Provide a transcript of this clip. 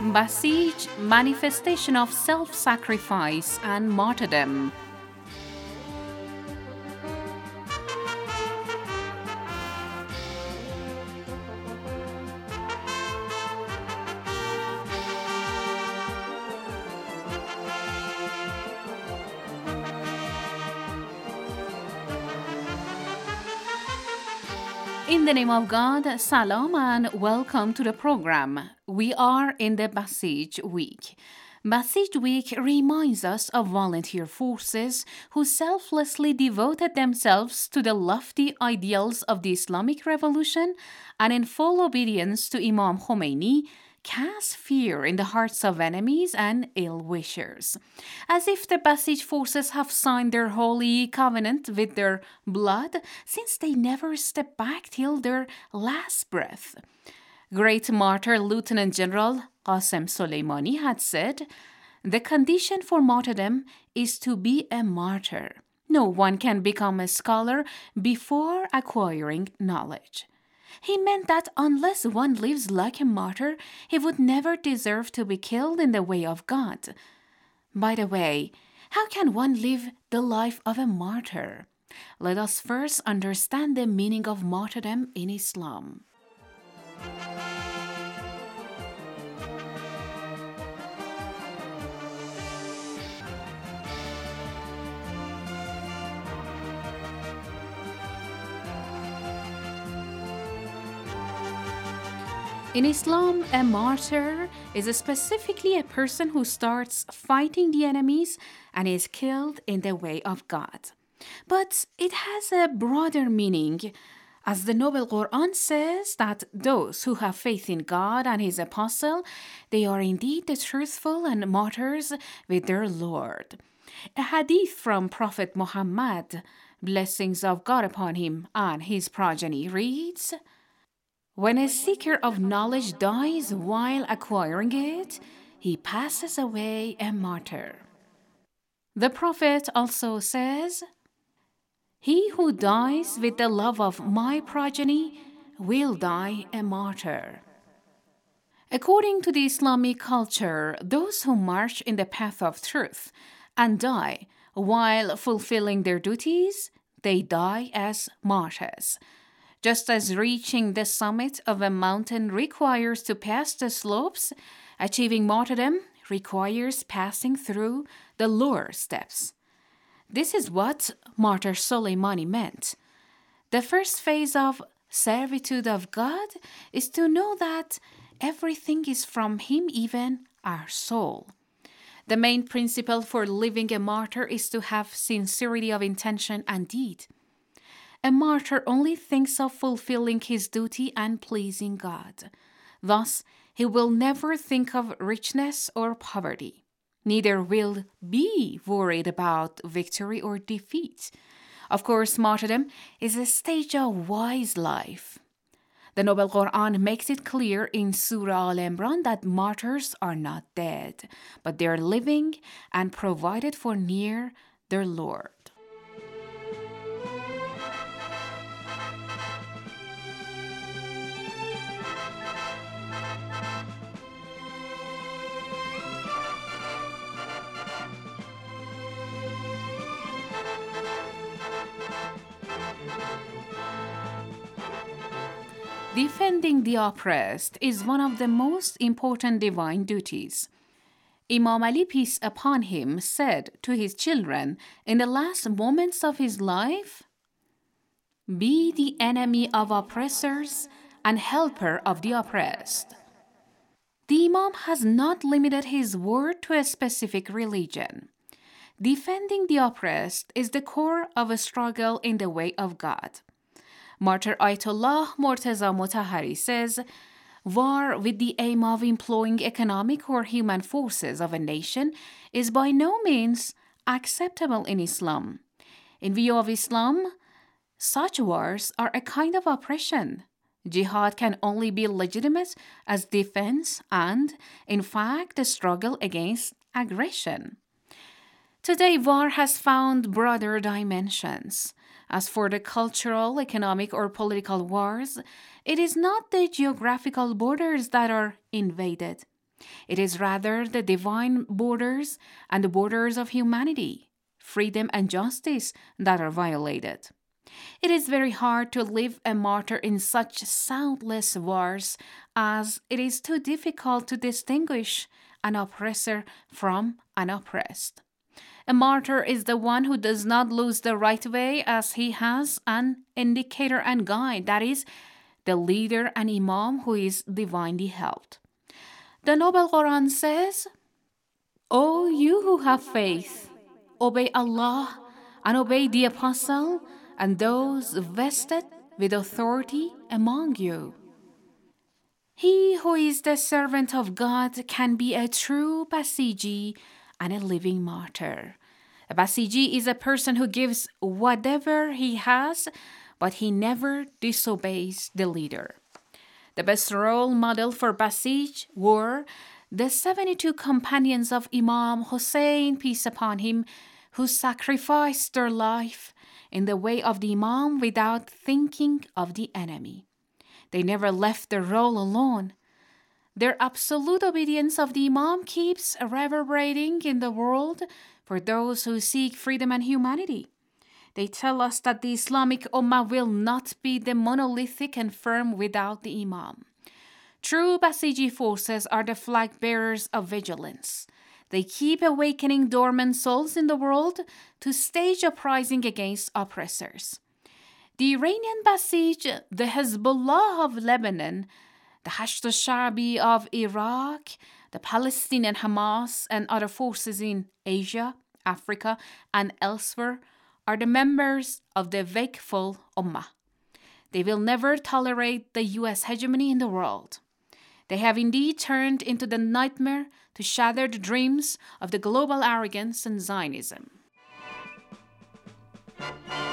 Basij, manifestation of self-sacrifice and martyrdom. In the name of God, Salam and welcome to the program. We are in the Basij Week. Basij Week reminds us of volunteer forces who selflessly devoted themselves to the lofty ideals of the Islamic Revolution and in full obedience to Imam Khomeini, cast fear in the hearts of enemies and ill-wishers. As if the Basij forces have signed their holy covenant with their blood, since they never step back till their last breath. Great martyr Lieutenant General Qasem Soleimani had said, "The condition for martyrdom is to be a martyr. No one can become a scholar before acquiring knowledge." He meant that unless one lives like a martyr, he would never deserve to be killed in the way of God. By the way, how can one live the life of a martyr? Let us first understand the meaning of martyrdom in Islam. In Islam, a martyr is specifically a person who starts fighting the enemies and is killed in the way of God. But it has a broader meaning, as the Noble Quran says that those who have faith in God and His Apostle, they are indeed the truthful and martyrs with their Lord. A hadith from Prophet Muhammad, blessings of God upon him and his progeny, reads, "When a seeker of knowledge dies while acquiring it, he passes away a martyr." The Prophet also says, "He who dies with the love of my progeny will die a martyr." According to the Islamic culture, those who march in the path of truth and die while fulfilling their duties, they die as martyrs. Just as reaching the summit of a mountain requires to pass the slopes, achieving martyrdom requires passing through the lower steps. This is what Martyr Soleimani meant. The first phase of servitude of God is to know that everything is from Him, even our soul. The main principle for living a martyr is to have sincerity of intention and deed. A martyr only thinks of fulfilling his duty and pleasing God. Thus, he will never think of richness or poverty. Neither will be worried about victory or defeat. Of course, martyrdom is a stage of wise life. The Noble Quran makes it clear in Surah Al-Imran that martyrs are not dead, but they are living and provided for near their Lord. Defending the oppressed is one of the most important divine duties. Imam Ali, peace upon him, said to his children in the last moments of his life, "Be the enemy of oppressors and helper of the oppressed." The Imam has not limited his word to a specific religion. Defending the oppressed is the core of a struggle in the way of God. Martyr Ayatollah Morteza Motahari says, "War with the aim of employing economic or human forces of a nation is by no means acceptable in Islam. In view of Islam, such wars are a kind of oppression. Jihad can only be legitimate as defense and, in fact, a struggle against aggression." Today, war has found broader dimensions. As for the cultural, economic, or political wars, it is not the geographical borders that are invaded. It is rather the divine borders and the borders of humanity, freedom and justice that are violated. It is very hard to live a martyr in such soundless wars, as it is too difficult to distinguish an oppressor from an oppressed. A martyr is the one who does not lose the right way, as he has an indicator and guide, that is, the leader and imam who is divinely helped. The Noble Quran says, O you who have faith, obey Allah and obey the Apostle and those vested with authority among you. He who is the servant of God can be a true Basiji and a living martyr. A Basiji is a person who gives whatever he has, but he never disobeys the leader. The best role model for Basij were the 72 companions of Imam Hussein, peace upon him, who sacrificed their life in the way of the Imam without thinking of the enemy. They never left the role alone. Their absolute obedience of the Imam keeps reverberating in the world for those who seek freedom and humanity. They tell us that the Islamic Ummah will not be the monolithic and firm without the Imam. True Basiji forces are the flag bearers of vigilance. They keep awakening dormant souls in the world to stage uprising against oppressors. The Iranian Basij, the Hezbollah of Lebanon, the Hashd al-Sha'bi of Iraq, the Palestinian Hamas, and other forces in Asia, Africa, and elsewhere are the members of the wakeful Ummah. They will never tolerate the U.S. hegemony in the world. They have indeed turned into the nightmare to shatter the dreams of the global arrogance and Zionism.